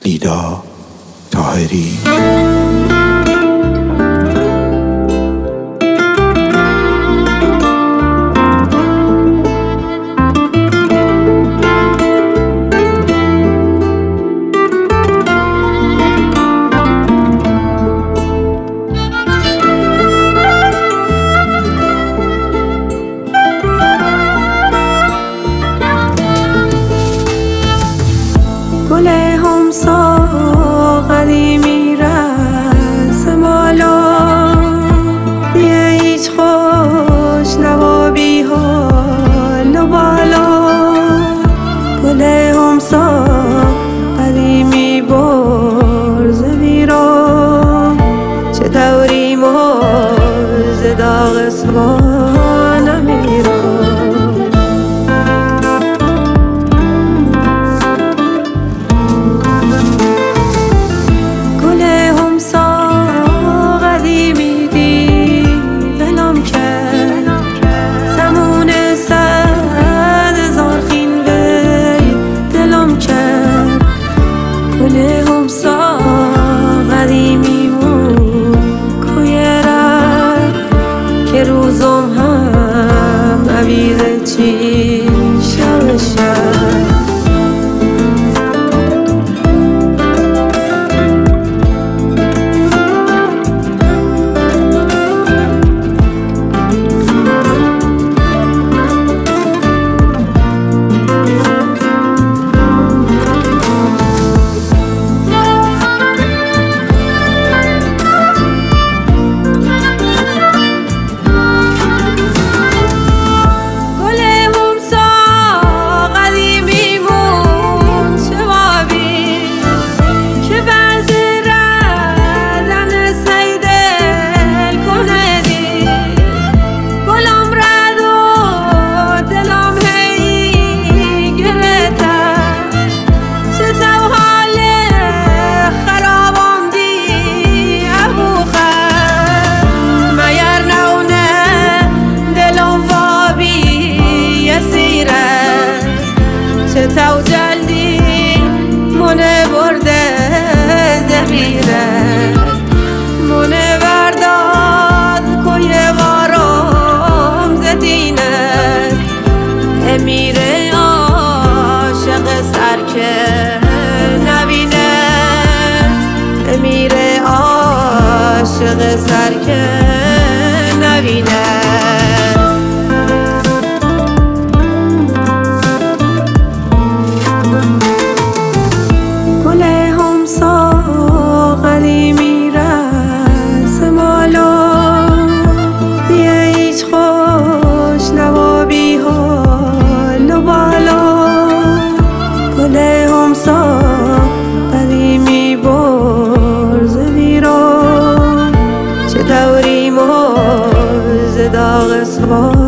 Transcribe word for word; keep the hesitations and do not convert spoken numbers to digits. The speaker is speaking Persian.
ایدا طاهری. گل همسا قدیمی رز مالا، بیه هیچ خوش نوابی حال و بالا. گل همسا قدیمی برز بیرا، چه دوری مرز داغ اسوان میرا. که روزم هم عویز چی شب شب. تو جلدی منه برده زمیره، منه برداد کوی غارم زدینه. امیره عاشق سرکه نبینه، امیره عاشق سرکه نبینه. قدیمی رز مالا، بیه هیچ خوش نوابی حال و بالا. گل همسا قدیمی برز بیرون، چه دوری مرز داغ اسوان.